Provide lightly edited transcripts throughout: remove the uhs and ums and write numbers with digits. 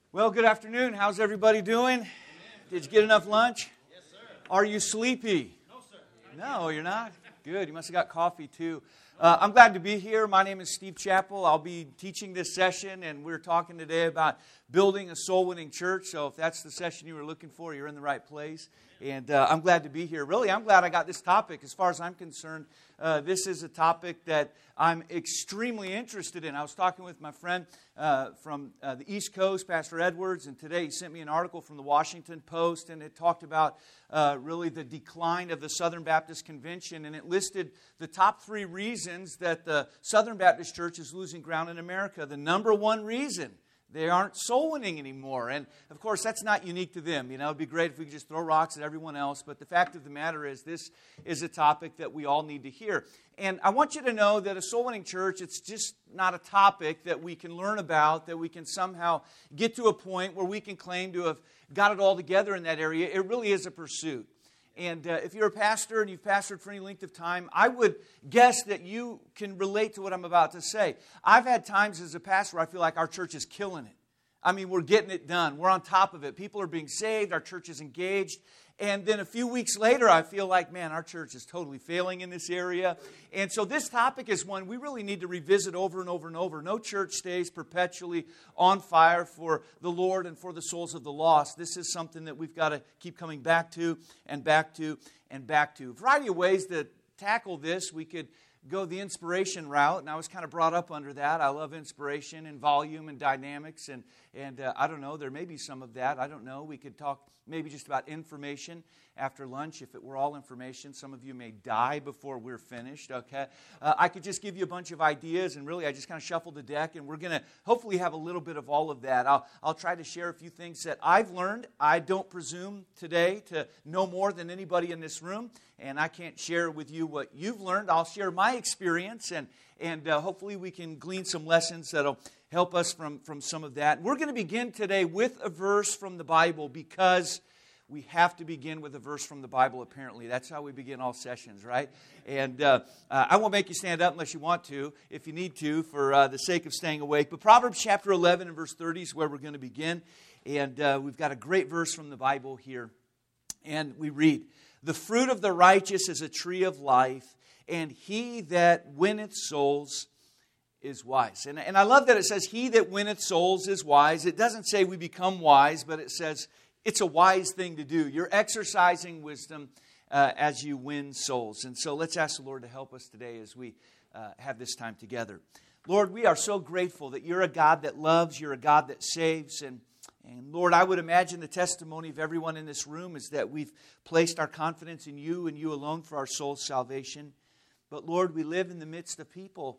Well, good afternoon. How's everybody doing? Did you get enough lunch? Yes, sir. Are you sleepy? No, sir. No, you're not? Good. You must have got coffee, too. I'm glad to be here. My name is Steve Chappell. I'll be teaching this session, and we're talking today about building a soul-winning church. So if that's the session you were looking for, you're in the right place. And I'm glad to be here. Really, I'm glad I got this topic. As far as I'm concerned, this is a topic that I'm extremely interested in. I was talking with my friend from the East Coast, Pastor Edwards, and today he sent me an article from the Washington Post, and it talked about really the decline of the Southern Baptist Convention, and it listed the top 3 reasons that the Southern Baptist Church is losing ground in America. The number one reason: they aren't soul winning anymore. And of course, that's not unique to them. You know, it'd be great if we could just throw rocks at everyone else. But the fact of the matter is, this is a topic that we all need to hear. And I want you to know that a soul winning church, it's just not a topic that we can learn about, that we can somehow get to a point where we can claim to have got it all together in that area. It really is a pursuit. And if you're a pastor and you've pastored for any length of time, I would guess that you can relate to what I'm about to say. I've had times as a pastor where I feel like our church is killing it. I mean, we're getting it done. We're on top of it. People are being saved. Our church is engaged. And then a few weeks later, I feel like, man, our church is totally failing in this area. And so this topic is one we really need to revisit over and over and over. No church stays perpetually on fire for the Lord and for the souls of the lost. This is something that we've got to keep coming back to and back to and back to. A variety of ways to tackle this. We could go the inspiration route, and I was kind of brought up under that. I love inspiration and volume and dynamics, and I don't know, there may be some of that. I don't know. We could talk maybe just about information after lunch. If it were all information, some of you may die before we're finished, okay? I could just give you a bunch of ideas, and really I just kind of shuffled the deck, and we're going to hopefully have a little bit of all of that. I'll try to share a few things that I've learned. I don't presume today to know more than anybody in this room, and I can't share with you what you've learned. I'll share my experience, and hopefully we can glean some lessons that'll help us from some of that. We're going to begin today with a verse from the Bible because we have to begin with a verse from the Bible, apparently. That's how we begin all sessions, right? And I won't make you stand up unless you want to, if you need to, for the sake of staying awake. But Proverbs chapter 11 and verse 30 is where we're going to begin. And we've got a great verse from the Bible here. And we read, "The fruit of the righteous is a tree of life, and he that winneth souls is wise." And I love that it says, "He that winneth souls is wise." It doesn't say we become wise, but it says it's a wise thing to do. You're exercising wisdom as you win souls. And so let's ask the Lord to help us today as we have this time together. Lord, we are so grateful that you're a God that loves, you're a God that saves. And Lord, I would imagine the testimony of everyone in this room is that we've placed our confidence in you and you alone for our soul's salvation. But Lord, we live in the midst of people,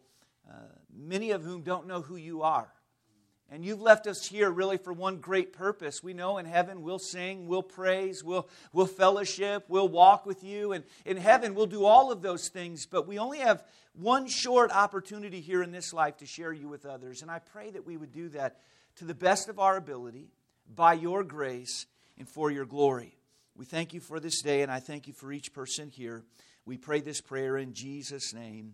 many of whom don't know who you are. And you've left us here really for one great purpose. We know in heaven we'll sing, we'll praise, we'll fellowship, we'll walk with you. And in heaven we'll do all of those things. But we only have one short opportunity here in this life to share you with others. And I pray that we would do that to the best of our ability, by your grace, and for your glory. We thank you for this day, and I thank you for each person here. We pray this prayer in Jesus' name.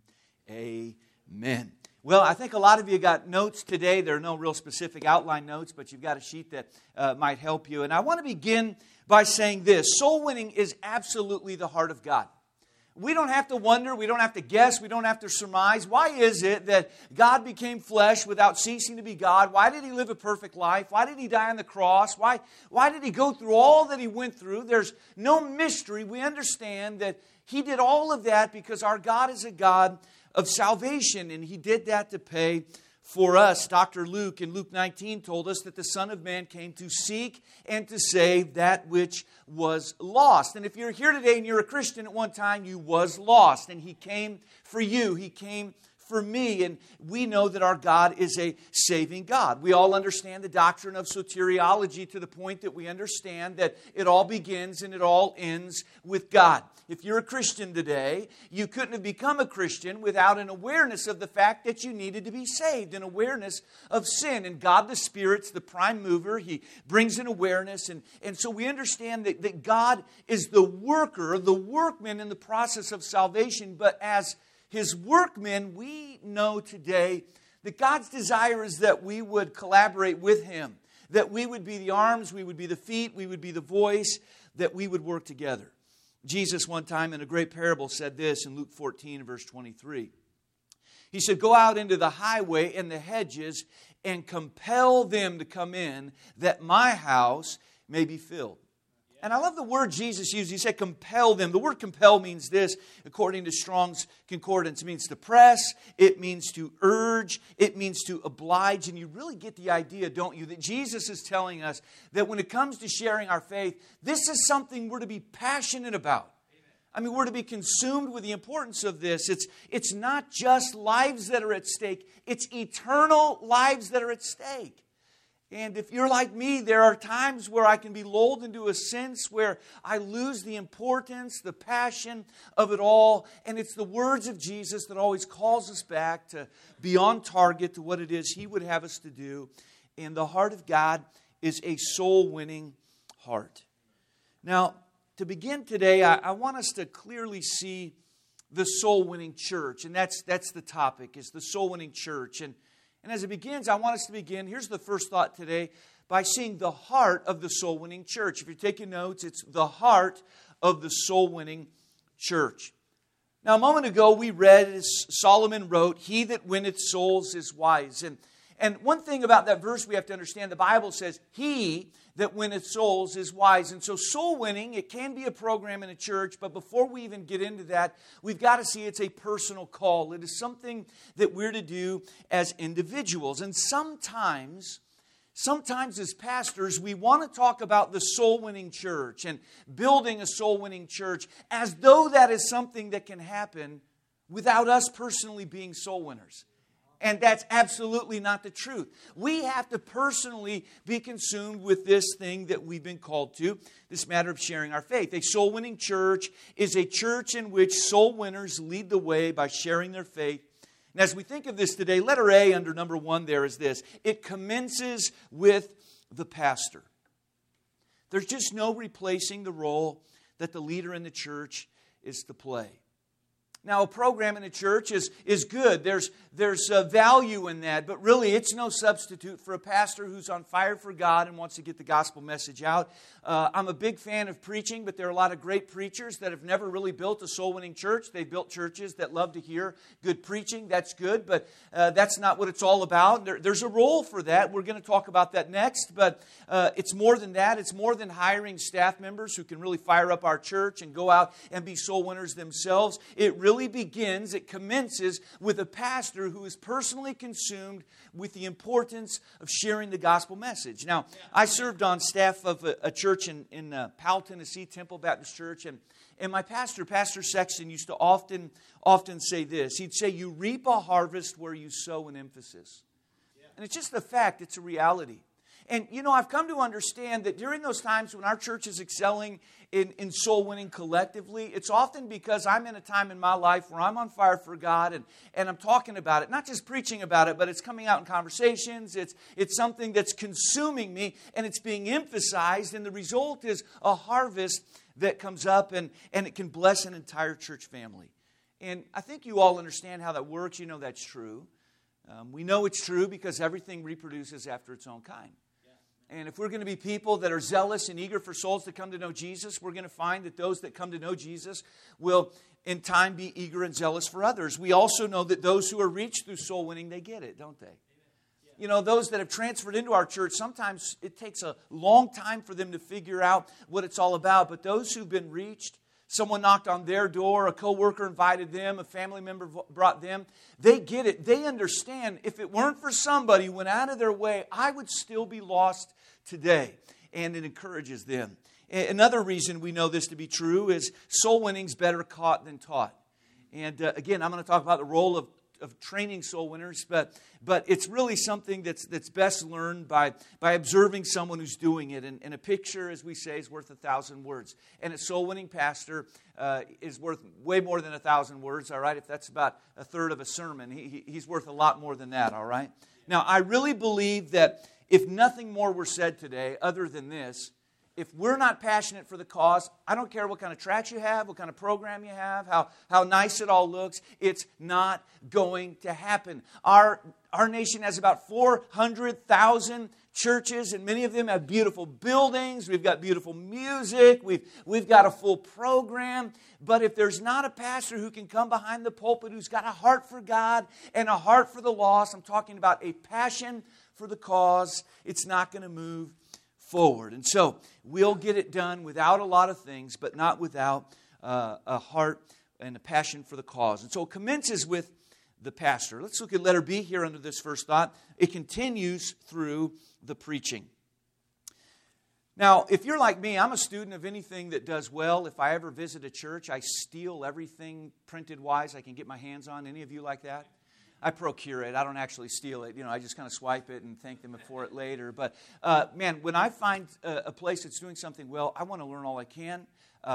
Amen. Well, I think a lot of you got notes today. There are no real specific outline notes, but you've got a sheet that might help you. And I want to begin by saying this. Soul winning is absolutely the heart of God. We don't have to wonder, we don't have to guess, we don't have to surmise. Why is it that God became flesh without ceasing to be God? Why did He live a perfect life? Why did He die on the cross? Why did He go through all that He went through? There's no mystery. We understand that He did all of that because our God is a God of salvation, and He did that to pay for us. Dr. Luke in Luke 19 told us that the Son of Man came to seek and to save that which was lost. And if you're here today and you're a Christian at one time, you was lost. And He came for you. He came for me. And we know that our God is a saving God. We all understand the doctrine of soteriology to the point that we understand that it all begins and it all ends with God. If you're a Christian today, you couldn't have become a Christian without an awareness of the fact that you needed to be saved, an awareness of sin. And God the Spirit's the prime mover. He brings an awareness. And so we understand that God is the worker, the workman in the process of salvation. But as His workmen, we know today that God's desire is that we would collaborate with Him, that we would be the arms, we would be the feet, we would be the voice, that we would work together. Jesus one time in a great parable said this in Luke 14, verse 23. He said, "Go out into the highway and the hedges and compel them to come in, that my house may be filled." And I love the word Jesus used. He said compel them. The word compel means this, according to Strong's Concordance. It means to press. It means to urge. It means to oblige. And you really get the idea, don't you, that Jesus is telling us that when it comes to sharing our faith, this is something we're to be passionate about. I mean, we're to be consumed with the importance of this. It's not just lives that are at stake. It's eternal lives that are at stake. And if you're like me, there are times where I can be lulled into a sense where I lose the importance, the passion of it all. And it's the words of Jesus that always calls us back to be on target to what it is He would have us to do. And the heart of God is a soul-winning heart. Now, to begin today, I want us to clearly see the soul-winning church. And that's the topic, is the soul-winning church. And as it begins, I want us to begin, here's the first thought today, by seeing the heart of the soul-winning church. If you're taking notes, it's the heart of the soul-winning church. Now, a moment ago, we read, as Solomon wrote, "He that winneth souls is wise." And one thing about that verse we have to understand, the Bible says, "He that winneth souls is wise." And so soul winning, it can be a program in a church, but before we even get into that, we've got to see it's a personal call. It is something that we're to do as individuals. And sometimes as pastors, we want to talk about the soul-winning church and building a soul-winning church as though that is something that can happen without us personally being soul winners. And that's absolutely not the truth. We have to personally be consumed with this thing that we've been called to, this matter of sharing our faith. A soul-winning church is a church in which soul winners lead the way by sharing their faith. And as we think of this today, letter A under number 1 there is this. It commences with the pastor. There's just no replacing the role that the leader in the church is to play. Now, a program in a church is good. There's value in that. But really, it's no substitute for a pastor who's on fire for God and wants to get the gospel message out. I'm a big fan of preaching, but there are a lot of great preachers that have never really built a soul-winning church. They've built churches that love to hear good preaching. That's good, but that's not what it's all about. There's a role for that. We're going to talk about that next. But it's more than that. It's more than hiring staff members who can really fire up our church and go out and be soul winners themselves. It commences with a pastor who is personally consumed with the importance of sharing the gospel message. Now, I served on staff of a church in Powell, Tennessee, Temple Baptist Church, and my pastor, Pastor Sexton, used to often say this. He'd say, "You reap a harvest where you sow an emphasis." And it's just a fact. It's a reality. And, I've come to understand that during those times when our church is excelling in soul winning collectively, it's often because I'm in a time in my life where I'm on fire for God and I'm talking about it. Not just preaching about it, but it's coming out in conversations. It's something that's consuming me and it's being emphasized. And the result is a harvest that comes up and it can bless an entire church family. And I think you all understand how that works. You know that's true. We know it's true because everything reproduces after its own kind. And if we're going to be people that are zealous and eager for souls to come to know Jesus, we're going to find that those that come to know Jesus will, in time, be eager and zealous for others. We also know that those who are reached through soul winning, they get it, don't they? Those that have transferred into our church, sometimes it takes a long time for them to figure out what it's all about. But those who've been reached, someone knocked on their door, a coworker invited them, a family member brought them. They get it. They understand if it weren't for somebody who went out of their way, I would still be lost today. And it encourages them. Another reason we know this to be true is soul winning's better caught than taught. And again, I'm going to talk about the role of training soul winners, but it's really something that's best learned by observing someone who's doing it. And a picture, as we say, is worth 1,000 words. And a soul winning pastor is worth way more than 1,000 words, all right? If that's about a third of a sermon, he's worth a lot more than that, all right? Now, I really believe that if nothing more were said today other than this, if we're not passionate for the cause, I don't care what kind of tracks you have, what kind of program you have, how nice it all looks, it's not going to happen. Our nation has about 400,000 churches, and many of them have beautiful buildings. We've got beautiful music. We've got a full program. But if there's not a pastor who can come behind the pulpit who's got a heart for God and a heart for the lost, I'm talking about a passion for the cause, it's not going to move forward. And so we'll get it done without a lot of things, but not without a heart and a passion for the cause. And so it commences with the pastor. Let's look at letter B here under this first thought. It continues through the preaching. Now, if you're like me, I'm a student of anything that does well. If I ever visit a church, I steal everything printed-wise I can get my hands on. Any of you like that? I procure it. I don't actually steal it. I just kind of swipe it and thank them for it later. But, man, when I find a place that's doing something well, I want to learn all I can.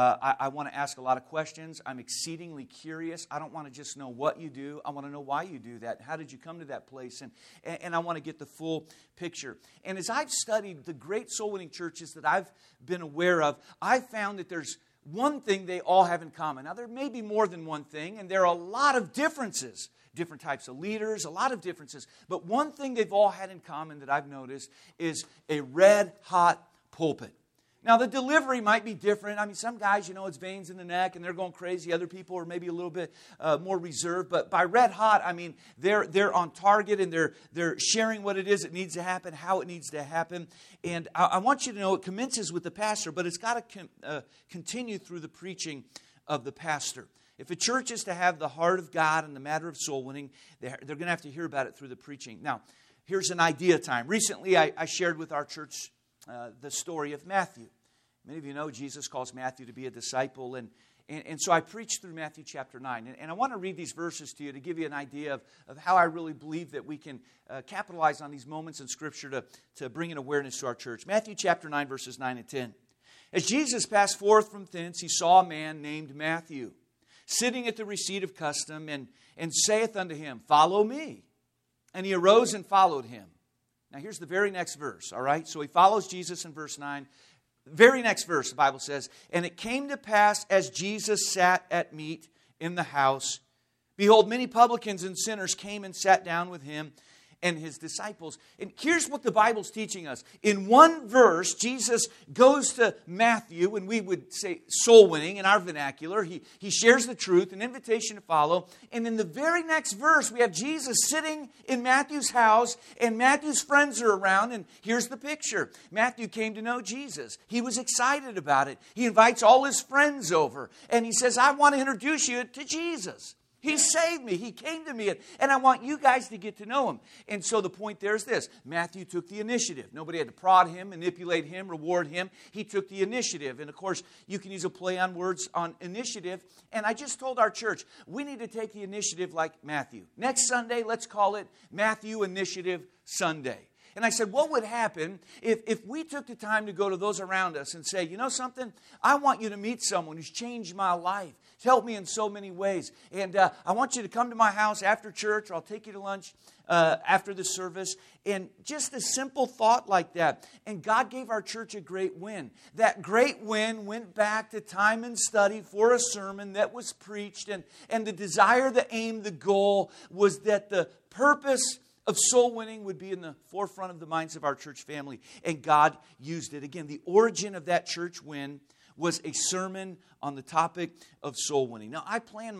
I want to ask a lot of questions. I'm exceedingly curious. I don't want to just know what you do. I want to know why you do that. How did you come to that place? And I want to get the full picture. And as I've studied the great soul-winning churches that I've been aware of, I've found that there's one thing they all have in common. Now, there may be more than one thing, and there are a lot of differences. Different types of leaders, a lot of differences. But one thing they've all had in common that I've noticed is a red-hot pulpit. Now, the delivery might be different. I mean, some guys, it's veins in the neck and they're going crazy. Other people are maybe a little bit more reserved. But by red hot, I mean, they're on target and they're sharing what it is that needs to happen, how it needs to happen. And I want you to know it commences with the pastor, but it's got to continue through the preaching of the pastor. If a church is to have the heart of God in the matter of soul winning, they're going to have to hear about it through the preaching. Now, here's an idea time. Recently, I shared with our church the story of Matthew. Many of you know Jesus calls Matthew to be a disciple, and so I preached through Matthew chapter 9. And I want to read these verses to you to give you an idea of how I really believe that we can capitalize on these moments in Scripture to bring an awareness to our church. Matthew chapter 9, verses 9 and 10. As Jesus passed forth from thence, he saw a man named Matthew, sitting at the receipt of custom, and saith unto him, Follow me. And he arose and followed him. Now here's the very next verse, all right? So he follows Jesus in verse 9. Very next verse, the Bible says, And it came to pass as Jesus sat at meat in the house, behold, many publicans and sinners came and sat down with him and his disciples. And here's what the Bible's teaching us. In one verse, Jesus goes to Matthew, and we would say soul winning in our vernacular. He shares the truth, an invitation to follow. And in the very next verse, we have Jesus sitting in Matthew's house, and Matthew's friends are around. And here's the picture. Matthew came to know Jesus. He was excited about it. He invites all his friends over, and he says, I want to introduce you to Jesus. He saved me. He came to me. And I want you guys to get to know him. And so the point there is this. Matthew took the initiative. Nobody had to prod him, manipulate him, reward him. He took the initiative. And of course, you can use a play on words on initiative. And I just told our church, we need to take the initiative like Matthew. Next Sunday, let's call it Matthew Initiative Sunday. And I said, what would happen if we took the time to go to those around us and say, you know something? I want you to meet someone who's changed my life. It's helped me in so many ways. And I want you to come to my house after church, or I'll take you to lunch after the service. And just a simple thought like that. And God gave our church a great win. That great win went back to time and study for a sermon that was preached. And the desire, the aim, the goal was that the purpose of soul winning would be in the forefront of the minds of our church family. And God used it. Again, the origin of that church win was a sermon on the topic of soul winning. Now, I plan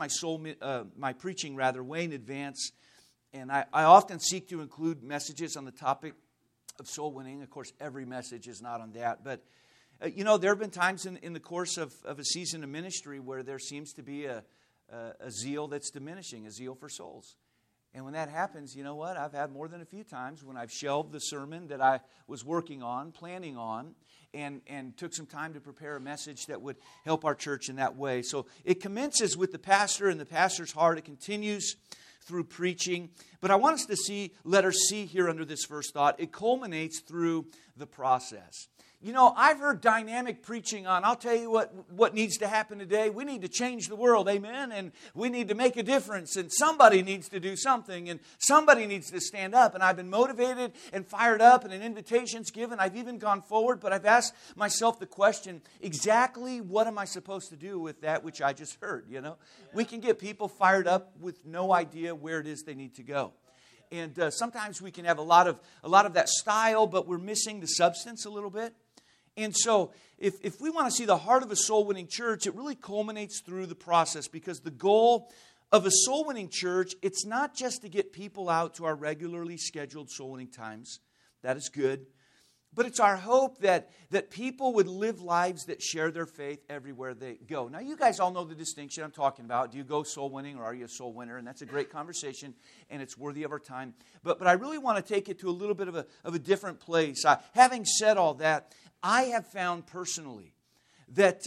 my preaching way in advance. And I often seek to include messages on the topic of soul winning. Of course, every message is not on that. But, there have been times in the course of a season of ministry where there seems to be a zeal that's diminishing, a zeal for souls. And when that happens, you know what? I've had more than a few times when I've shelved the sermon that I was working on, planning on, and took some time to prepare a message that would help our church in that way. So it commences with the pastor and the pastor's heart. It continues through preaching. But I want us to see letter C here under this first thought. It culminates through the process. I've heard dynamic preaching on, I'll tell you what needs to happen today. We need to change the world, amen? And we need to make a difference, and somebody needs to do something, and somebody needs to stand up. And I've been motivated and fired up, and an invitation's given. I've even gone forward, but I've asked myself the question, exactly what am I supposed to do with that which I just heard, We can get people fired up with no idea where it is they need to go. And sometimes we can have a lot of that style, but we're missing the substance a little bit. And so if we want to see the heart of a soul-winning church, it really culminates through the process, because the goal of a soul-winning church, it's not just to get people out to our regularly scheduled soul-winning times. That is good. But it's our hope that people would live lives that share their faith everywhere they go. Now, you guys all know the distinction I'm talking about. Do you go soul winning or are you a soul winner? And that's a great conversation, and it's worthy of our time. But I really want to take it to a little bit of a different place. Having said all that, I have found personally that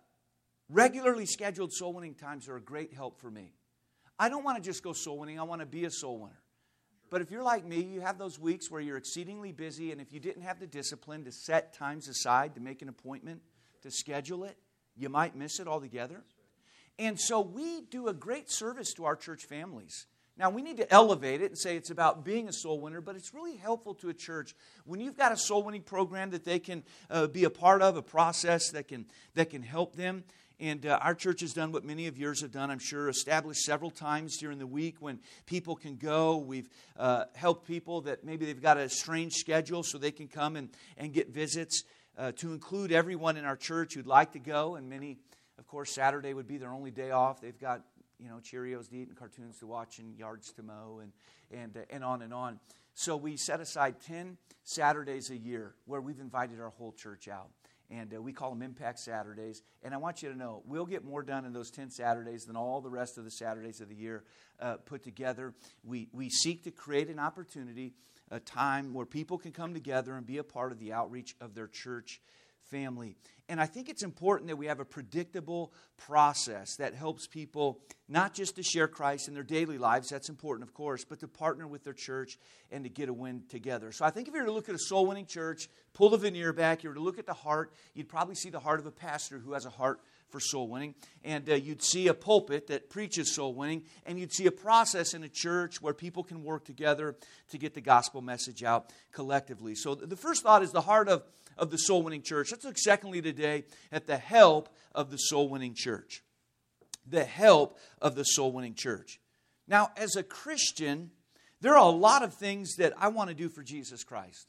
regularly scheduled soul winning times are a great help for me. I don't want to just go soul winning. I want to be a soul winner. But if you're like me, you have those weeks where you're exceedingly busy, and if you didn't have the discipline to set times aside to make an appointment, to schedule it, you might miss it altogether. And so we do a great service to our church families. Now, we need to elevate it and say it's about being a soul winner, but it's really helpful to a church when you've got a soul winning program that they can be a part of, a process that can help them. And our church has done what many of yours have done, I'm sure, established several times during the week when people can go. We've helped people that maybe they've got a strange schedule so they can come and get visits, to include everyone in our church who'd like to go. And many, of course, Saturday would be their only day off. They've got, Cheerios to eat and cartoons to watch and yards to mow and on and on. So we set aside 10 Saturdays a year where we've invited our whole church out. And we call them Impact Saturdays. And I want you to know, we'll get more done in those 10 Saturdays than all the rest of the Saturdays of the year put together. We seek to create an opportunity, a time where people can come together and be a part of the outreach of their church family. And I think it's important that we have a predictable process that helps people not just to share Christ in their daily lives, that's important, of course, but to partner with their church and to get a win together. So I think if you were to look at a soul-winning church, pull the veneer back, you were to look at the heart, you'd probably see the heart of a pastor who has a heart for soul winning. And you'd see a pulpit that preaches soul winning. And you'd see a process in a church where people can work together to get the gospel message out collectively. So the first thought is the heart of the soul winning church. Let's look secondly today at the help of the soul winning church. The help of the soul winning church. Now, as a Christian, there are a lot of things that I want to do for Jesus Christ.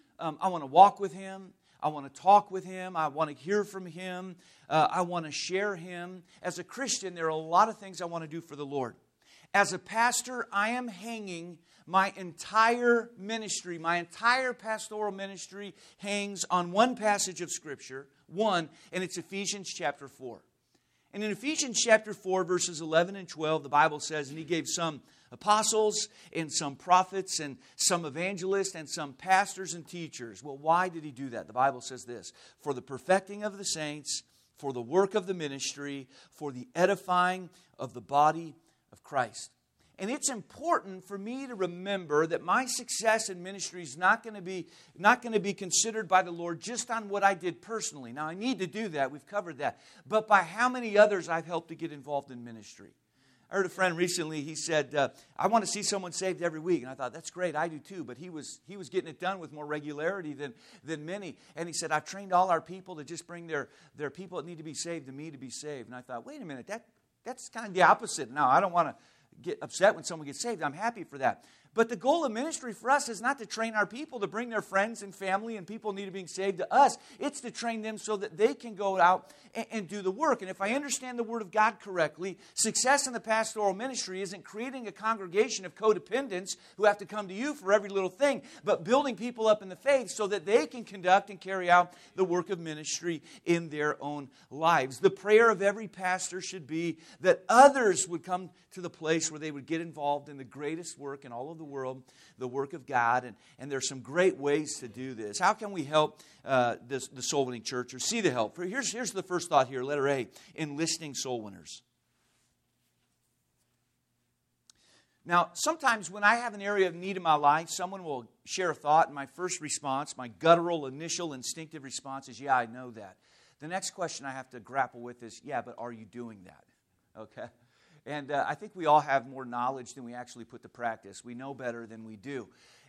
I want to walk with Him. I want to talk with Him. I want to hear from Him. I want to share Him. As a Christian, there are a lot of things I want to do for the Lord. As a pastor, I am hanging my entire ministry, my entire pastoral ministry hangs on one passage of Scripture, and it's Ephesians chapter 4. And in Ephesians chapter 4, verses 11 and 12, the Bible says, and He gave some apostles and some prophets and some evangelists and some pastors and teachers. Well, why did He do that? The Bible says this: for the perfecting of the saints, for the work of the ministry, for the edifying of the body of Christ. And it's important for me to remember that my success in ministry is not going to be considered by the Lord just on what I did personally. Now, I need to do that. We've covered that. But by how many others I've helped to get involved in ministry. I heard a friend recently, he said, I want to see someone saved every week. And I thought, that's great, I do too. But he was getting it done with more regularity than many. And he said, I've trained all our people to just bring their people that need to be saved to me to be saved. And I thought, wait a minute, that's kind of the opposite. Now, I don't want to get upset when someone gets saved. I'm happy for that. But the goal of ministry for us is not to train our people to bring their friends and family and people need to be saved to us. It's to train them so that they can go out and do the work. And if I understand the Word of God correctly, success in the pastoral ministry isn't creating a congregation of codependents who have to come to you for every little thing, but building people up in the faith so that they can conduct and carry out the work of ministry in their own lives. The prayer of every pastor should be that others would come to the place where they would get involved in the greatest work in all of the world, the work of God. And there's some great ways to do this. How can we help the soul winning church or see the help? Here's the first thought here, letter A, enlisting soul winners. Now, sometimes when I have an area of need in my life, someone will share a thought, and my first response, my guttural, initial, instinctive response is, yeah, I know that. The next question I have to grapple with is, yeah, but are you doing that? Okay? And I think we all have more knowledge than we actually put to practice. We know better than we do.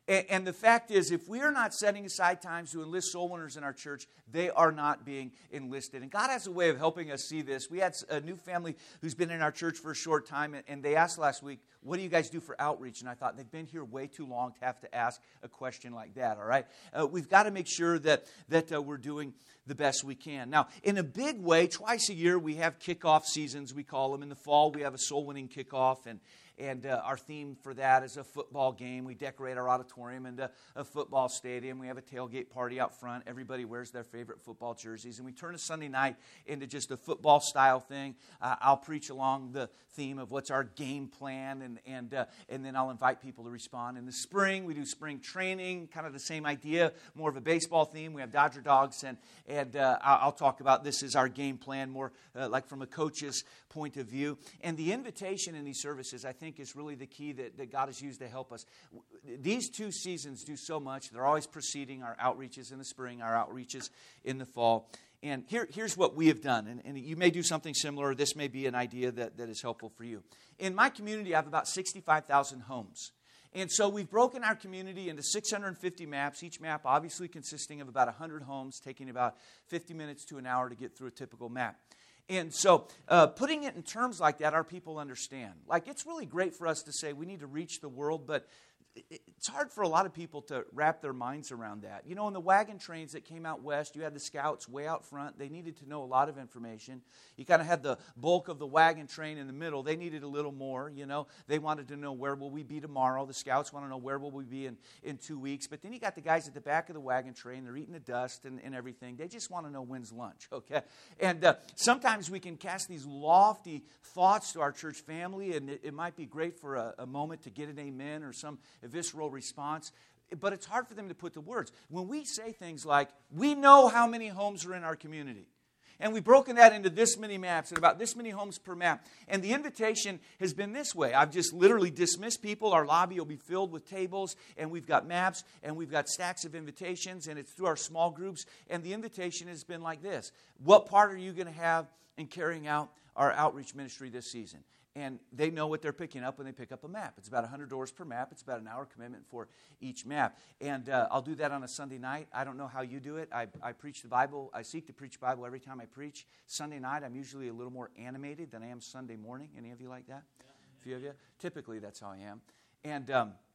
And the fact is, if we are not setting aside times to enlist soul winners in our church, they are not being enlisted. And God has a way of helping us see this. We had a new family who's been in our church for a short time, and they asked last week, what do you guys do for outreach? And I thought, they've been here way too long to have to ask a question like that, all right? We've got to make sure that we're doing the best we can. Now, in a big way, twice a year we have kickoff seasons, we call them. In the fall, we have a soul winning kickoff, and our theme for that is a football game. We decorate our auditorium into a football stadium. We have a tailgate party out front. Everybody wears their favorite football jerseys. And we turn a Sunday night into just a football-style thing. I'll preach along the theme of what's our game plan, and then I'll invite people to respond. In the spring, we do spring training, kind of the same idea, more of a baseball theme. We have Dodger dogs, and I'll talk about this as our game plan, more like from a coach's point of view. And the invitation in these services, I think, is really the key that God has used to help us. These two seasons do so much. They're always preceding our outreaches in the spring, our outreaches in the fall. And here's what we have done. And you may do something similar. This may be an idea that is helpful for you. In my community, I have about 65,000 homes. And so we've broken our community into 650 maps, each map obviously consisting of about 100 homes, taking about 50 minutes to an hour to get through a typical map. And so putting it in terms like that, our people understand. Like, it's really great for us to say we need to reach the world, but it's hard for a lot of people to wrap their minds around that. You know, in the wagon trains that came out west, you had the scouts way out front. They needed to know a lot of information. You kind of had the bulk of the wagon train in the middle. They needed a little more, you know. They wanted to know, where will we be tomorrow? The scouts want to know, where will we be in 2 weeks? But then you got the guys at the back of the wagon train. They're eating the dust and everything. They just want to know when's lunch, okay? And sometimes we can cast these lofty thoughts to our church family, and it might be great for a moment to get an amen or some visceral response, but it's hard for them to put to words. When we say things like, we know how many homes are in our community, and we've broken that into this many maps and about this many homes per map, and the invitation has been this way. I've just literally dismissed people. Our lobby will be filled with tables, and we've got maps, and we've got stacks of invitations, and it's through our small groups, and the invitation has been like this. What part are you going to have in carrying out our outreach ministry this season? And they know what they're picking up when they pick up a map. It's about $100 per map. It's about an hour commitment for each map. And I'll do that on a Sunday night. I don't know how you do it. I preach the Bible. I seek to preach the Bible every time I preach. Sunday night, I'm usually a little more animated than I am Sunday morning. Any of you like that? Yeah. A few of you? Typically, that's how I am. And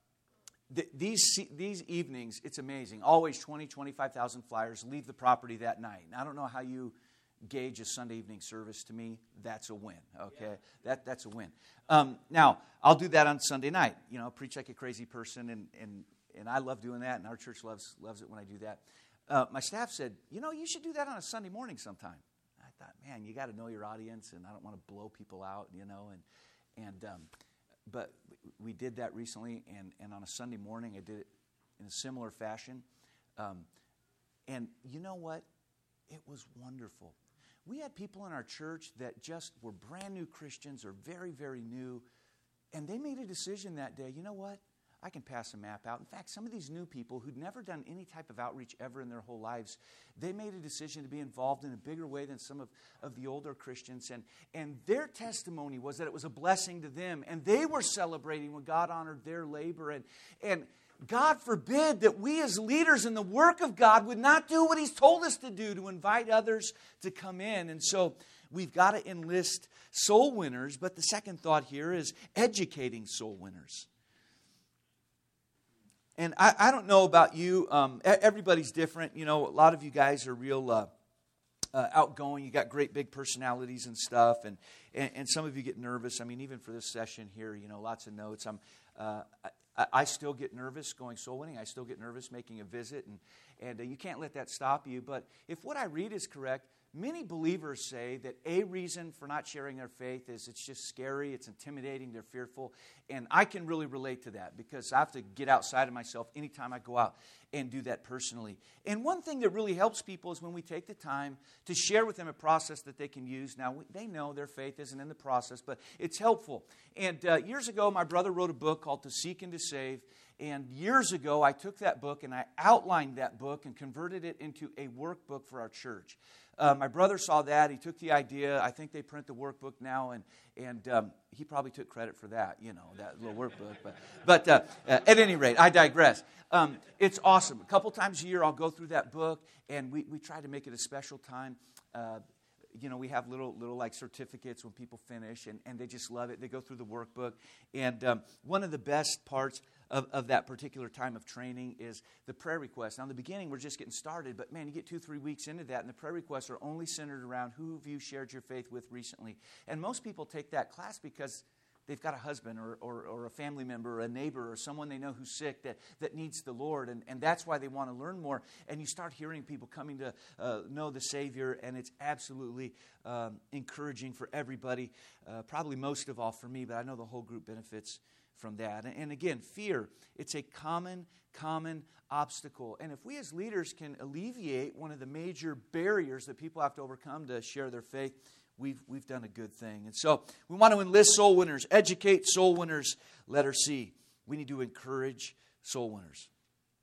these evenings, it's amazing. Always 20, 25,000 flyers leave the property that night. And I don't know how you gauge a Sunday evening service. To me, that's a win, okay? Yeah. That's a win. Now, I'll do that on Sunday night, you know, preach like a crazy person, and I love doing that, and our church loves it when I do that. My staff said, you know, you should do that on a Sunday morning sometime. I thought, man, you got to know your audience, and I don't want to blow people out, you know, but we did that recently, and on a Sunday morning, I did it in a similar fashion, and you know what? It was wonderful. We had people in our church that just were brand new Christians or very, very new, and they made a decision that day, you know what? I can pass a map out. In fact, some of these new people who'd never done any type of outreach ever in their whole lives, they made a decision to be involved in a bigger way than some of the older Christians, and their testimony was that it was a blessing to them, and they were celebrating when God honored their labor, and God forbid that we as leaders in the work of God would not do what He's told us to do, to invite others to come in. And so we've got to enlist soul winners, but the second thought here is educating soul winners. And I don't know about you. Everybody's different. You know, a lot of you guys are real outgoing. You got great big personalities and stuff, and some of you get nervous. I mean, even for this session here, you know, lots of notes. I still get nervous going soul winning. I still get nervous making a visit, and you can't let that stop you. But if what I read is correct, many believers say that a reason for not sharing their faith is it's just scary, it's intimidating, they're fearful. And I can really relate to that because I have to get outside of myself anytime I go out and do that personally. And one thing that really helps people is when we take the time to share with them a process that they can use. Now, they know their faith isn't in the process, but it's helpful. And years ago, my brother wrote a book called To Seek and to Save. And years ago, I took that book and I outlined that book and converted it into a workbook for our church. My brother saw that. He took the idea. I think they print the workbook now, and he probably took credit for that, that little workbook. But at any rate, I digress. It's awesome. A couple times a year, I'll go through that book, and we try to make it a special time. We have little like certificates when people finish, and they just love it. They go through the workbook. And one of the best parts of that particular time of training is the prayer requests. Now, in the beginning, we're just getting started, but man, you get 2-3 weeks into that, and the prayer requests are only centered around who have you shared your faith with recently. And most people take that class because they've got a husband or a family member or a neighbor or someone they know who's sick that needs the Lord. And that's why they want to learn more. And you start hearing people coming to know the Savior, and it's absolutely encouraging for everybody, probably most of all for me, but I know the whole group benefits from that. And again, fear, it's a common obstacle. And if we as leaders can alleviate one of the major barriers that people have to overcome to share their faith, we've done a good thing. And so we want to enlist soul winners, educate soul winners. Letter C, we need to encourage soul winners.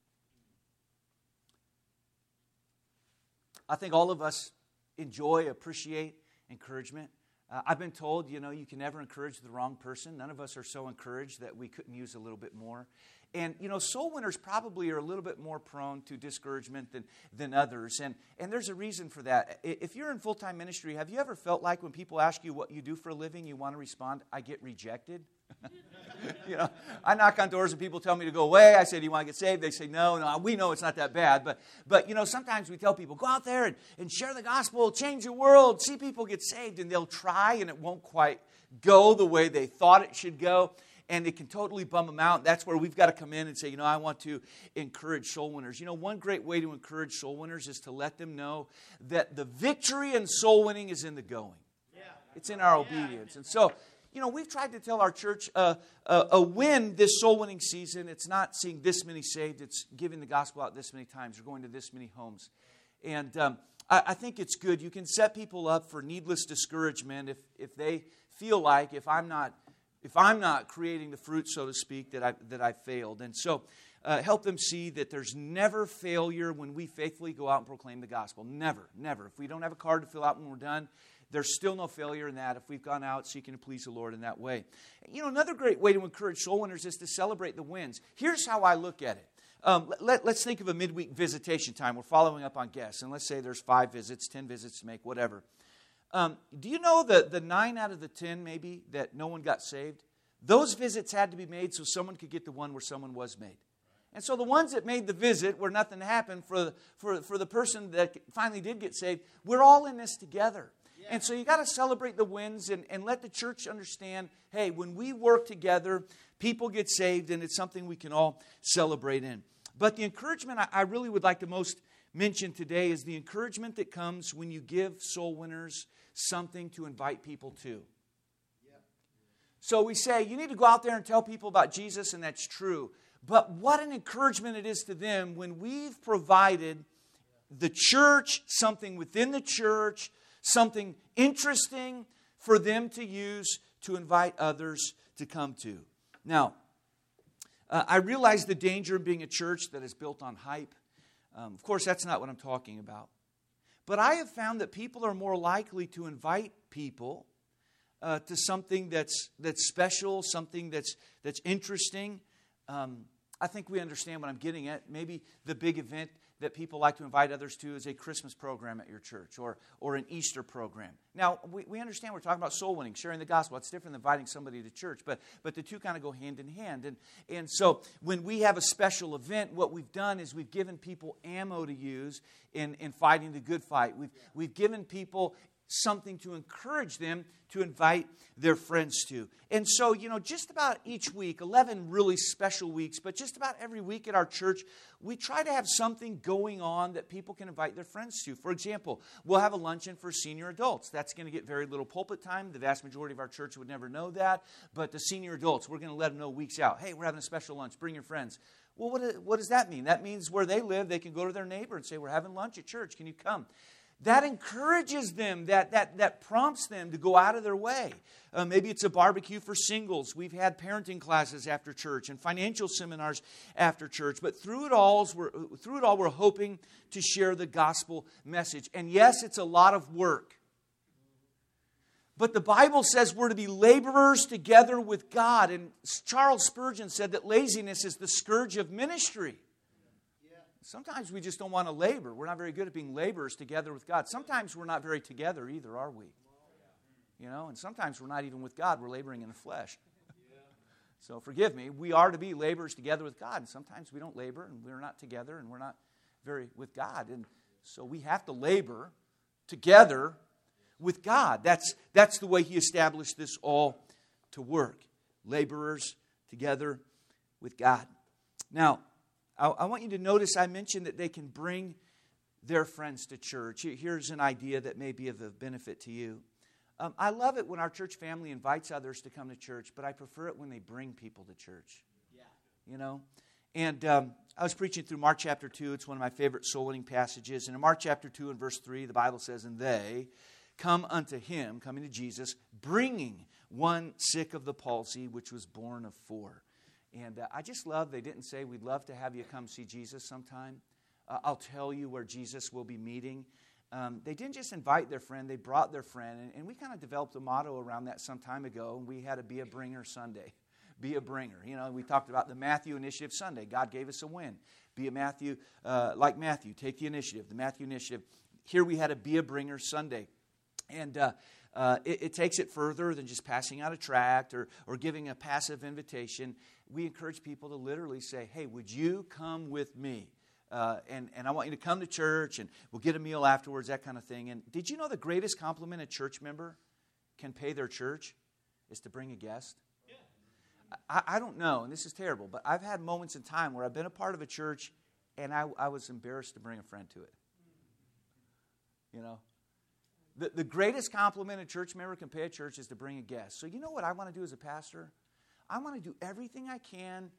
I think all of us appreciate encouragement. I've been told, you can never encourage the wrong person. None of us are so encouraged that we couldn't use a little bit more. And, soul winners probably are a little bit more prone to discouragement than others. And there's a reason for that. If you're in full-time ministry, have you ever felt like when people ask you what you do for a living, you want to respond, I get rejected? I knock on doors and people tell me to go away. I say, do you want to get saved? They say, no, we know it's not that bad. But sometimes we tell people, go out there and share the gospel, change the world, see people get saved. And they'll try and it won't quite go the way they thought it should go. And it can totally bum them out. That's where we've got to come in and say, I want to encourage soul winners. One great way to encourage soul winners is to let them know that the victory in soul winning is in the going. Yeah. It's in our obedience. And so, we've tried to tell our church a win this soul winning season. It's not seeing this many saved. It's giving the gospel out this many times or going to this many homes. And I think it's good. You can set people up for needless discouragement if they feel like if I'm not creating the fruit, so to speak, that I failed. And so help them see that there's never failure when we faithfully go out and proclaim the gospel. Never, never. If we don't have a card to fill out when we're done, there's still no failure in that if we've gone out seeking to please the Lord in that way. Another great way to encourage soul winners is to celebrate the wins. Here's how I look at it. Let's think of a midweek visitation time. We're following up on guests. And let's say there's 5 visits, 10 visits to make, whatever. Do you know that the 9 out of the 10 maybe that no one got saved? Those visits had to be made so someone could get the one where someone was made. And so the ones that made the visit where nothing happened for the person that finally did get saved, we're all in this together. Yeah. And so you got to celebrate the wins and let the church understand, hey, when we work together, people get saved and it's something we can all celebrate in. But the encouragement I really would like to most mention today is the encouragement that comes when you give soul winners something to invite people to. So we say, you need to go out there and tell people about Jesus, and that's true. But what an encouragement it is to them when we've provided the church, something within the church, something interesting for them to use to invite others to come to. Now, I realize the danger of being a church that is built on hype. Of course, that's not what I'm talking about. But I have found that people are more likely to invite people to something that's special, something that's interesting. I think we understand what I'm getting at. Maybe the big event that people like to invite others to is a Christmas program at your church or an Easter program. Now, we understand we're talking about soul winning, sharing the gospel. It's different than inviting somebody to church, but the two kind of go hand in hand. And so when we have a special event, what we've done is we've given people ammo to use in fighting the good fight. We've given people something to encourage them to invite their friends to. And so, just about each week, 11 really special weeks, but just about every week at our church, we try to have something going on that people can invite their friends to. For example, we'll have a luncheon for senior adults. That's going to get very little pulpit time. The vast majority of our church would never know that. But the senior adults, we're going to let them know weeks out. Hey, we're having a special lunch. Bring your friends. Well, what does that mean? That means where they live, they can go to their neighbor and say, we're having lunch at church. Can you come? that encourages them, that prompts them to go out of their way. Maybe it's a barbecue for singles. We've had parenting classes after church and financial seminars after church. But through it all, we're hoping to share the gospel message. And yes, it's a lot of work. But the Bible says we're to be laborers together with God. And Charles Spurgeon said that laziness is the scourge of ministry. Sometimes we just don't want to labor. We're not very good at being laborers together with God. Sometimes we're not very together either, are we? You know, and sometimes we're not even with God. We're laboring in the flesh. So forgive me. We are to be laborers together with God. And sometimes we don't labor and we're not together and we're not very with God. And so we have to labor together with God. That's the way He established this all to work. Laborers together with God. Now, I want you to notice I mentioned that they can bring their friends to church. Here's an idea that may be of a benefit to you. I love it when our church family invites others to come to church, but I prefer it when they bring people to church. Yeah. You know? And I was preaching through Mark chapter 2. It's one of my favorite soul-winning passages. And in Mark chapter 2 and verse 3, the Bible says, "And they come unto Him," coming to Jesus, "bringing one sick of the palsy, which was born of four." And I just love, they didn't say, "We'd love to have you come see Jesus sometime. I'll tell you where Jesus will be meeting." They didn't just invite their friend, they brought their friend. And we kind of developed a motto around that some time ago. And we had a Be a Bringer Sunday. Be a bringer. You know, we talked about the Matthew Initiative Sunday. God gave us a win. Be a Matthew, like Matthew, take the initiative, the Matthew Initiative. Here we had a Be a Bringer Sunday. And it takes it further than just passing out a tract or giving a passive invitation. We encourage people to literally say, "Hey, would you come with me? And I want you to come to church, and we'll get a meal afterwards," that kind of thing. And did you know the greatest compliment a church member can pay their church is to bring a guest? Yeah. I don't know, and this is terrible, but I've had moments in time where I've been a part of a church, and I was embarrassed to bring a friend to it. You know? The greatest compliment a church member can pay a church is to bring a guest. So you know what I want to do as a pastor? I want to do everything I can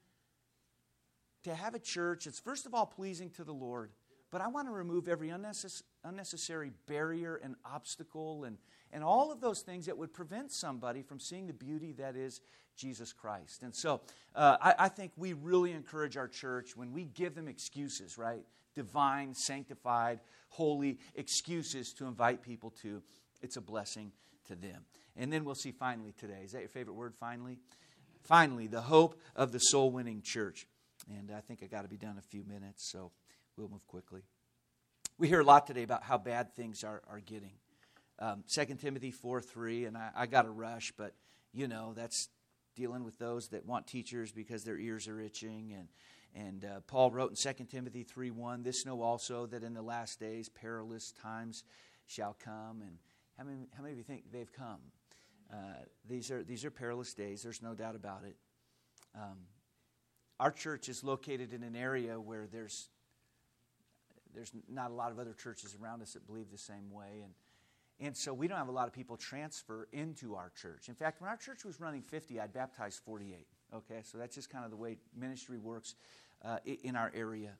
to have a church that's first of all pleasing to the Lord, but I want to remove every unnecessary barrier and obstacle and all of those things that would prevent somebody from seeing the beauty that is Jesus Christ. And so I think we really encourage our church when we give them excuses, right? Divine, sanctified, holy excuses to invite people to. It's a blessing to them. And then we'll see finally today. Is that your favorite word, finally? Finally, the hope of the soul-winning church. And I think I got to be done in a few minutes, so we'll move quickly. We hear a lot today about how bad things are getting. 2 Timothy 4:3, and I got to rush, but you know, that's dealing with those that want teachers because their ears are itching. And Paul wrote in 2 Timothy 3:1, "This know also that in the last days perilous times shall come." And how many of you think they've come? These are perilous days. There's no doubt about it. Our church is located in an area where there's not a lot of other churches around us that believe the same way. And so we don't have a lot of people transfer into our church. In fact, when our church was running 50, I'd baptized 48. Okay, so that's just kind of the way ministry works in our area.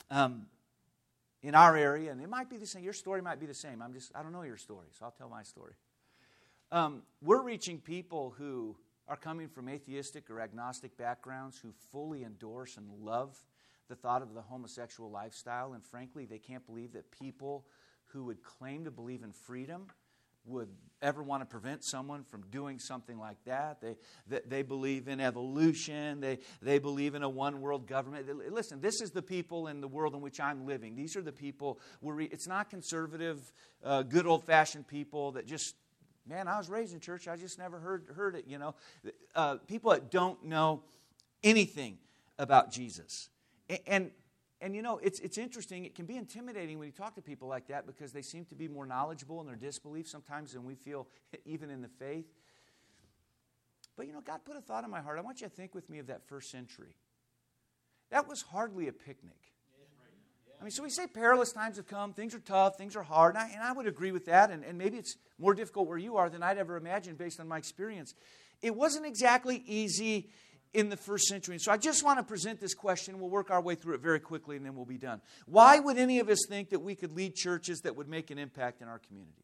In our area, and it might be the same. Your story might be the same. I don't know your story, so I'll tell my story. We're reaching people who are coming from atheistic or agnostic backgrounds who fully endorse and love the thought of the homosexual lifestyle. And frankly, they can't believe that people who would claim to believe in freedom would ever want to prevent someone from doing something like that. They believe in evolution. They believe in a one-world government. Listen, this is the people in the world in which I'm living. These are the people it's not conservative, good old-fashioned people that just, man, I was raised in church. I just never heard it, you know. People that don't know anything about Jesus. And you know, it's interesting. It can be intimidating when you talk to people like that because they seem to be more knowledgeable in their disbelief sometimes than we feel even in the faith. But you know, God put a thought in my heart. I want you to think with me of that first century. That was hardly a picnic. I mean, so we say perilous times have come. Things are tough. Things are hard. And I would agree with that. And maybe it's more difficult where you are than I'd ever imagined based on my experience. It wasn't exactly easy in the first century. And so I just want to present this question. We'll work our way through it very quickly and then we'll be done. Why would any of us think that we could lead churches that would make an impact in our community?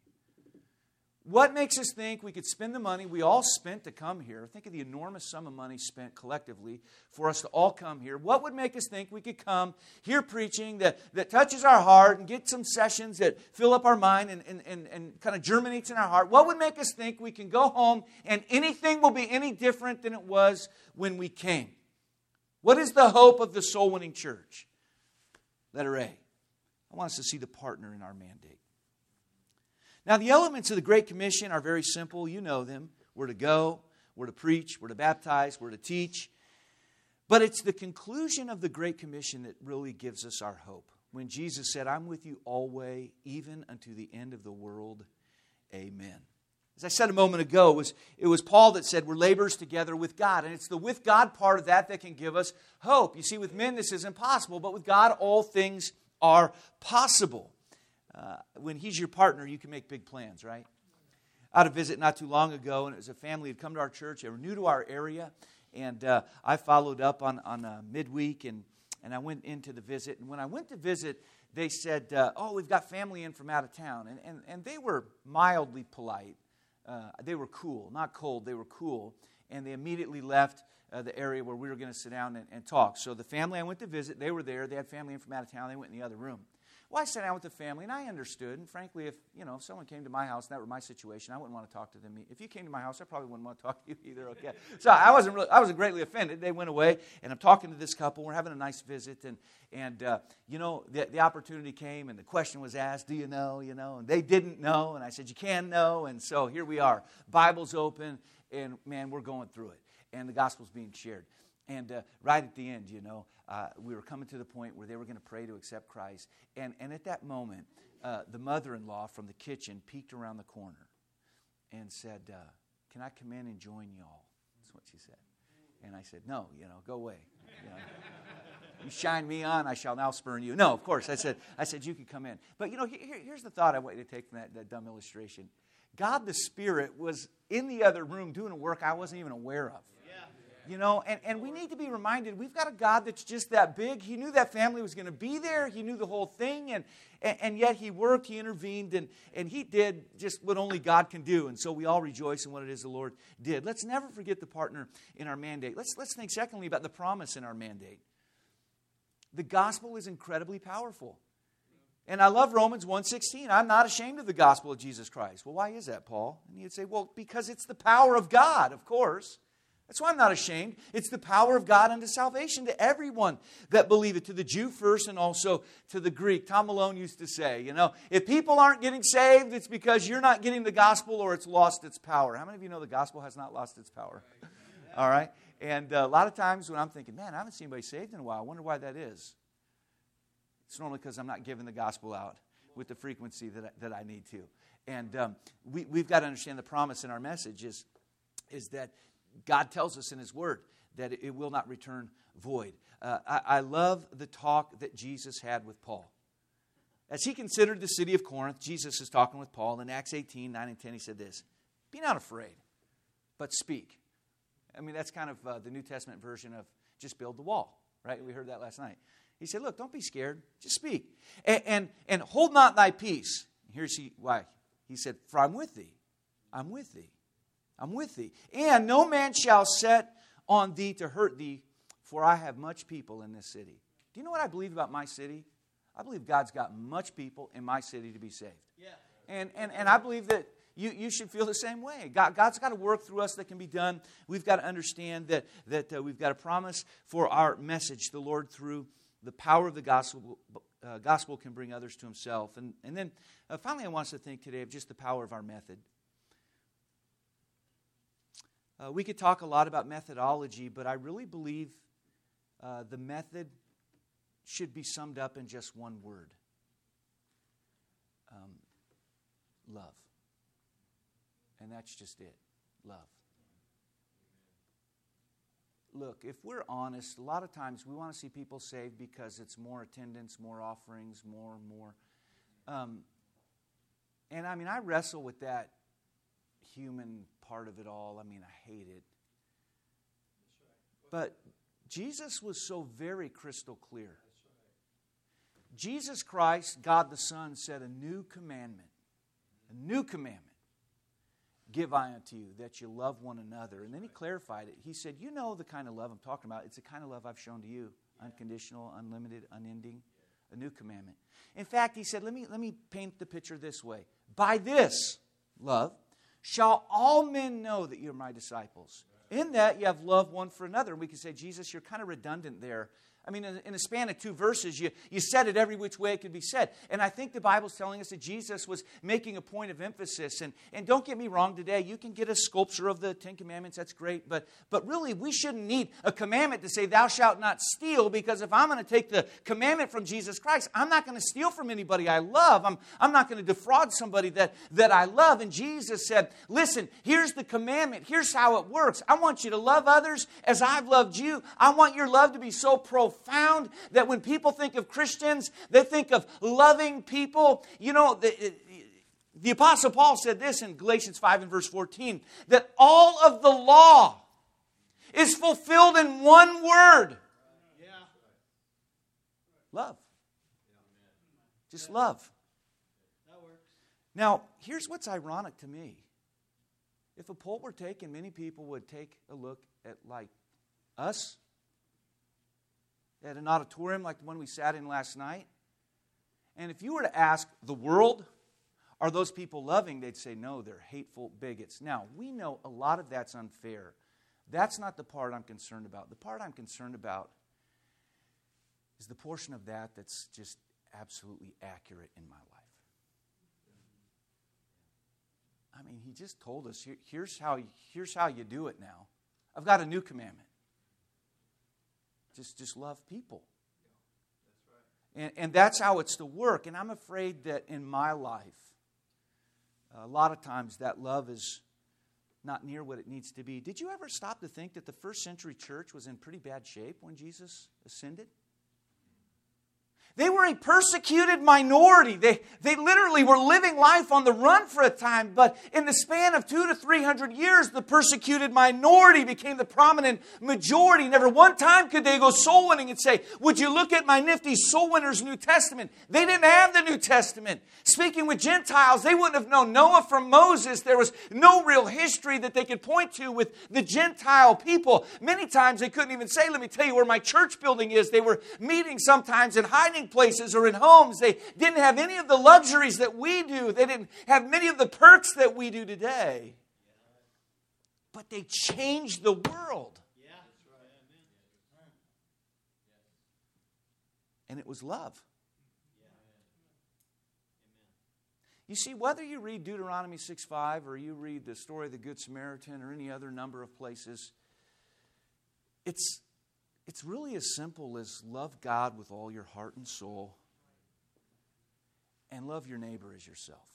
What makes us think we could spend the money we all spent to come here? Think of the enormous sum of money spent collectively for us to all come here. What would make us think we could come hear preaching that touches our heart and get some sessions that fill up our mind and kind of germinates in our heart? What would make us think we can go home and anything will be any different than it was when we came? What is the hope of the soul-winning church? Letter A. I want us to see the partner in our mandate. Now, the elements of the Great Commission are very simple. You know them. We're to go, we're to preach, we're to baptize, we're to teach. But it's the conclusion of the Great Commission that really gives us our hope. When Jesus said, I'm with you always, even unto the end of the world. Amen. As I said a moment ago, it was Paul that said we're laborers together with God. And it's the with God part of that can give us hope. You see, with men this is impossible, but with God all things are possible. When He's your partner, you can make big plans, right? I had a visit not too long ago, and it was a family who had come to our church. They were new to our area, and I followed up on midweek, and I went into the visit. And when I went to visit, they said, we've got family in from out of town. And they were mildly polite. They were cool, not cold, they were cool. And they immediately left the area where we were going to sit down and talk. So the family I went to visit, they were there. They had family in from out of town. They went in the other room. Well, I sat down with the family, and I understood. And frankly, if someone came to my house and that were my situation, I wouldn't want to talk to them. If you came to my house, I probably wouldn't want to talk to you either. Okay, so I wasn't greatly offended. They went away, and I'm talking to this couple. We're having a nice visit, and the opportunity came, and the question was asked, "Do you know?" And they didn't know, and I said, "You can know." And so here we are, Bible's open, and man, we're going through it, and the gospel's being shared. And right at the end, we were coming to the point where they were going to pray to accept Christ. And at that moment, the mother-in-law from the kitchen peeked around the corner and said, "Can I come in and join y'all?" That's what she said. And I said, "No, go away. You shine me on, I shall now spurn you." No, of course. I said, "You can come in." But, here's the thought I want you to take from that dumb illustration. God the Spirit was in the other room doing a work I wasn't even aware of. And we need to be reminded, we've got a God that's just that big. He knew that family was going to be there. He knew the whole thing, and yet He worked, He intervened, and He did just what only God can do. And so we all rejoice in what it is the Lord did. Let's never forget the partner in our mandate. Let's think secondly about the promise in our mandate. The gospel is incredibly powerful. And I love Romans 1:16. I'm not ashamed of the gospel of Jesus Christ. Well, why is that, Paul? And you'd say, well, because it's the power of God, of course. That's why I'm not ashamed. It's the power of God unto salvation to everyone that believeth, to the Jew first and also to the Greek. Tom Malone used to say, if people aren't getting saved, it's because you're not getting the gospel or it's lost its power. How many of you know the gospel has not lost its power? All right? And a lot of times when I'm thinking, man, I haven't seen anybody saved in a while, I wonder why that is. It's normally because I'm not giving the gospel out with the frequency that I need to. And we've got to understand the promise in our message is that God tells us in His Word that it will not return void. I love the talk that Jesus had with Paul. As He considered the city of Corinth, Jesus is talking with Paul. In Acts 18, 9 and 10, He said this, "Be not afraid, but speak." I mean, that's kind of the New Testament version of just build the wall, right? We heard that last night. He said, look, don't be scared. Just speak. And hold not thy peace. Here's why. He said, for I'm with thee. I'm with thee. I'm with thee. And no man shall set on thee to hurt thee, for I have much people in this city. Do you know what I believe about my city? I believe God's got much people in my city to be saved. Yeah. And I believe that you should feel the same way. God's got to work through us that can be done. We've got to understand that we've got a promise for our message. The Lord, through the power of the gospel can bring others to Himself. And then finally I want us to think today of just the power of our method. We could talk a lot about methodology, but I really believe the method should be summed up in just one word. Love. And that's just it. Love. Look, if we're honest, a lot of times we want to see people saved because it's more attendance, more offerings, more. And I mean, I wrestle with that human part of it all. I mean, I hate it. But Jesus was so very crystal clear. Jesus Christ, God the Son, said a new commandment. Give I unto you, that you love one another. And then he clarified it. He said, you know the kind of love I'm talking about. It's the kind of love I've shown to you. Unconditional, unlimited, unending. A new commandment. In fact, he said, let me paint the picture this way. By this love shall all men know that you're my disciples. In that you have love one for another. And we can say, Jesus, you're kind of redundant there. I mean, in a span of 2 verses, you said it every which way it could be said. And I think the Bible's telling us that Jesus was making a point of emphasis. And don't get me wrong today, you can get a sculpture of the 10 Commandments, that's great. But really, we shouldn't need a commandment to say, thou shalt not steal, because if I'm going to take the commandment from Jesus Christ, I'm not going to steal from anybody I love. I'm not going to defraud somebody that I love. And Jesus said, listen, here's the commandment. Here's how it works. I want you to love others as I've loved you. I want your love to be so profound that when people think of Christians, they think of loving people. You know, the Apostle Paul said this in Galatians 5 and verse 14, that all of the law is fulfilled in one word. Love. Just love. Now, here's what's ironic to me. If a poll were taken, many people would take a look at like us, at an auditorium like the one we sat in last night. And if you were to ask the world, are those people loving? They'd say, no, they're hateful bigots. Now, we know a lot of that's unfair. That's not the part I'm concerned about. The part I'm concerned about is the portion of that that's just absolutely accurate in my life. I mean, he just told us, here's how you do it now. I've got a new commandment. Just love people. And that's how it's to work. And I'm afraid that in my life, a lot of times that love is not near what it needs to be. Did you ever stop to think that the first century church was in pretty bad shape when Jesus ascended? They were a persecuted minority. They literally were living life on the run for a time, but in the span of 200 to 300 years, the persecuted minority became the prominent majority. Never one time could they go soul winning and say, would you look at my nifty Soul Winners New Testament? They didn't have the New Testament. Speaking with Gentiles, they wouldn't have known Noah from Moses. There was no real history that they could point to with the Gentile people. Many times they couldn't even say, let me tell you where my church building is. They were meeting sometimes in hiding places or in homes. They didn't have any of the luxuries that we do. They didn't have many of the perks that we do today. But they changed the world. And it was love. You see, whether you read Deuteronomy 6:5 or you read the story of the Good Samaritan or any other number of places, it's really as simple as love God with all your heart and soul and love your neighbor as yourself.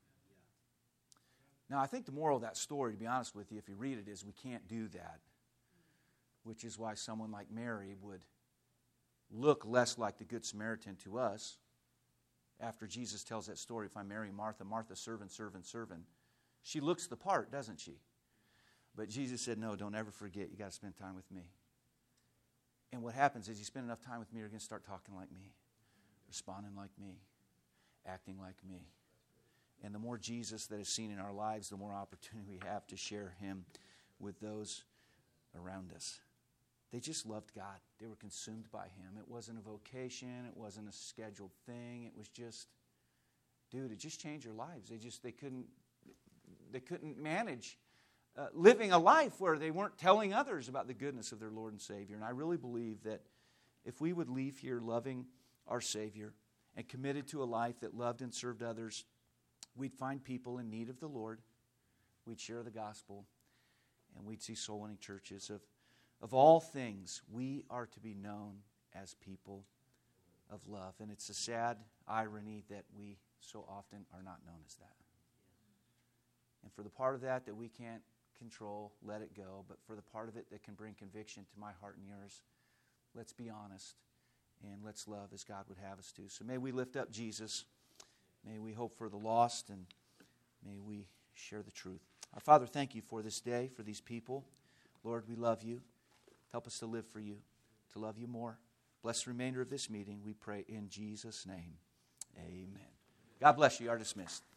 Now, I think the moral of that story, to be honest with you, if you read it, is we can't do that, which is why someone like Mary would look less like the Good Samaritan to us after Jesus tells that story. If I marry Martha, Martha, servant, servant, servant. She looks the part, doesn't she? But Jesus said, no, don't ever forget, you got to spend time with me. And what happens is you spend enough time with me, you're going to start talking like me, responding like me, acting like me. And the more Jesus that is seen in our lives, the more opportunity we have to share Him with those around us. They just loved God. They were consumed by Him. It wasn't a vocation. It wasn't a scheduled thing. It was just, dude, it just changed their lives. They couldn't manage living a life where they weren't telling others about the goodness of their Lord and Savior. And I really believe that if we would leave here loving our Savior and committed to a life that loved and served others, we'd find people in need of the Lord, we'd share the gospel, and we'd see soul-winning churches. Of all things, we are to be known as people of love. And it's a sad irony that we so often are not known as that. And for the part of that we can't control, let it go. But for the part of it that can bring conviction to my heart and yours, let's be honest and let's love as God would have us to. So may we lift up Jesus. May we hope for the lost, and may we share the truth. Our Father, thank you for this day, for these people. Lord, we love you. Help us to live for you, to love you more. Bless the remainder of this meeting, we pray in Jesus' name. Amen. God bless you. You are dismissed.